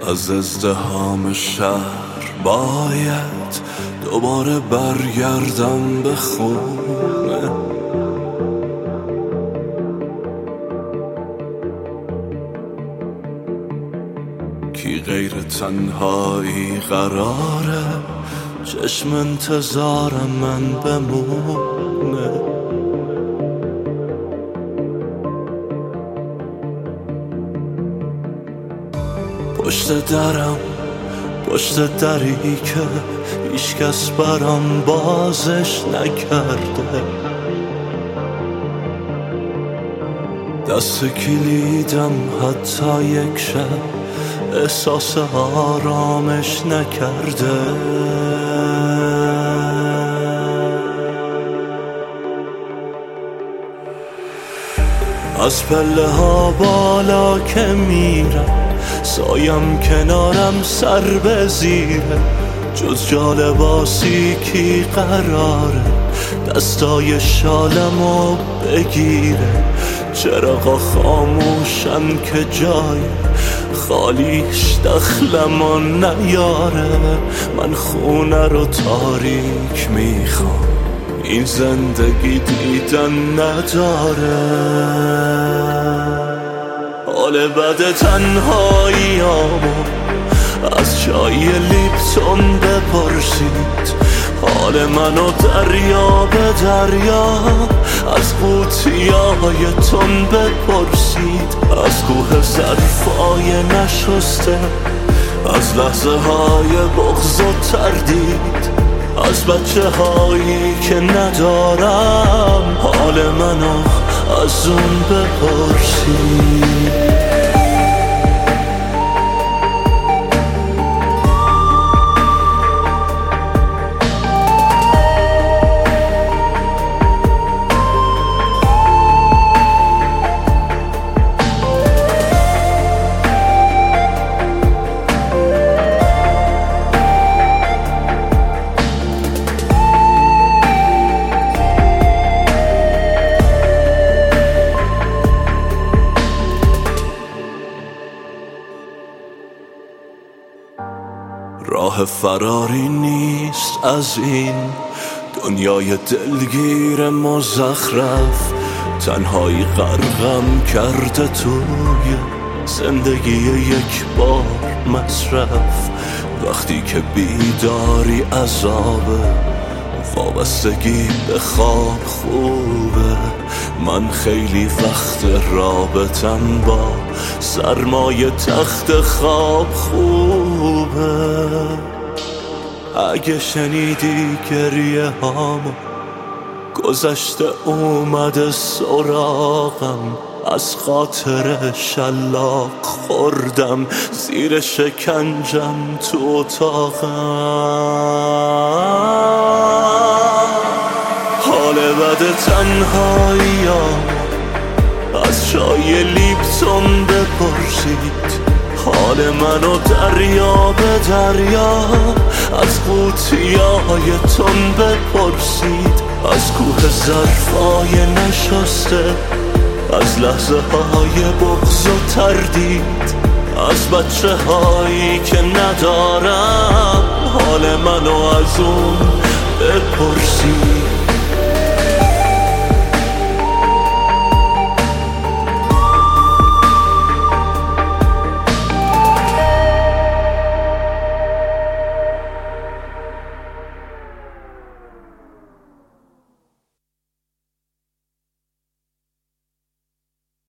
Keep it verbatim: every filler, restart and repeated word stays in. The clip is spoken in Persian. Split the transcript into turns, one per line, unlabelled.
از ازدحام شهر باید دوباره برگردم به خونه. کی غیر تنهایی قراره چشم انتظارم من بمونه. پشت درم، پشت دری که هیچکس برام بازش نکرده، دست کلیدم حتی یک شب احساس آرامش نکرده. از پله ها بالا که میرم سایم کنارم سر به زیره، جز جا لباسی کی قراره دستای شالمو بگیره. چراغا خاموشن که جای خالیش دخلمو نیاره. من خونه رو تاریک میخوام، این زندگی دیدن نداره. حال بد تنهاییامو از چای لیپتون بپرسید، حال منو دریا به دریا از قوطیای تون بپرسید. از کوه ظرفای نشسته، از لحظه های بغض و تردید، از بچه هایی که ندارم حال منو از اون بپرسید. راه فراری نیست از این دنیای دلگیر مزخرف، تنهایی غرقم کرده توی زندگی یک بار مصرف. وقتی که بیداری عذابه، وابستگی به خواب خوبه. من خیلی وقت رابطم با سرمایه تخت خواب خوبه. اگه شنیدی گریه هامو گذشته اومده سراغم، از خاطر شلاق خوردم زیر شکنجم تو اتاقم. حال بد تنهاییام از چای لیپتون بپرسید، حال منو دریا به دریا از قوطیای تون بپرسید. از کوه ظرفای نشسته، از لحظه های بغض و تردید، از بچه هایی که ندارم حال منو از اون بپرسید.